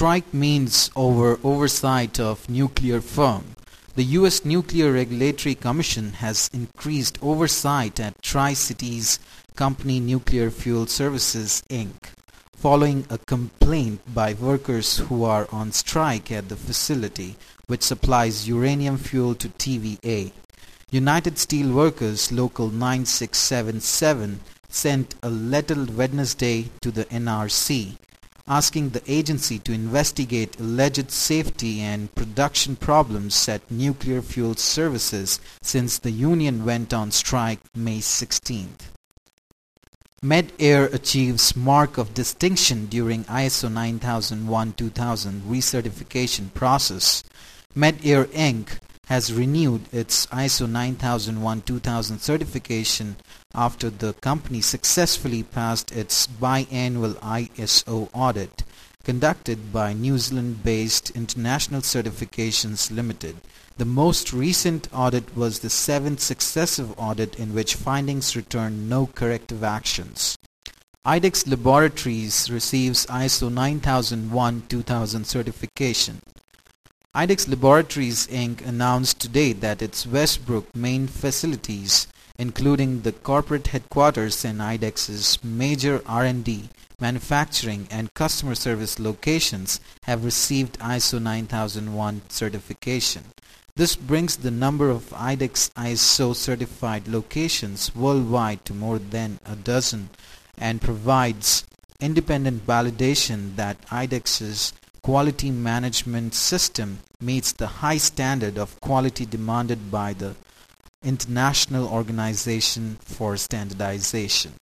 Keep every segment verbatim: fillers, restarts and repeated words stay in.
Strike means over oversight of nuclear firm. The U S Nuclear Regulatory Commission has increased oversight at Tri-Cities Company Nuclear Fuel Services, Incorporated, following a complaint by workers who are on strike at the facility, which supplies uranium fuel to T V A. United Steelworkers Local nine six seven seven sent a letter Wednesday to the N R C, asking the agency to investigate alleged safety and production problems at nuclear fuel services since the union went on strike May sixteenth. MedAir achieves mark of distinction during I S O nine thousand one two thousand recertification process. MedAir Incorporated has renewed its I S O nine thousand one two thousand certification after the company successfully passed its biannual I S O audit conducted by New Zealand-based International Certifications Limited. The most recent audit was the seventh successive audit in which findings returned no corrective actions. IDEX Laboratories receives I S O nine thousand one two thousand certification. IDEX Laboratories Incorporated announced today that its Westbrook main facilities, including the corporate headquarters and IDEX's major R and D, manufacturing, and customer service locations, have received I S O nine thousand one certification. This brings the number of IDEX I S O certified locations worldwide to more than a dozen and provides independent validation that IDEX's quality management system meets the high standard of quality demanded by the International Organization for Standardization.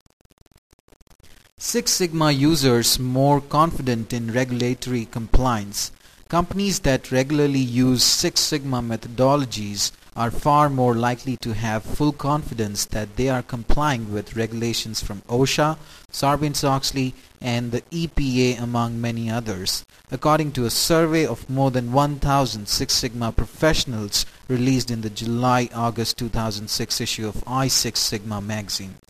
Six Sigma users more confident in regulatory compliance. Companies that regularly use Six Sigma methodologies are far more likely to have full confidence that they are complying with regulations from OSHA, Sarbanes-Oxley, and the E P A, among many others, according to a survey of more than one thousand Six Sigma professionals released in the July August two thousand six issue of I Six Sigma magazine.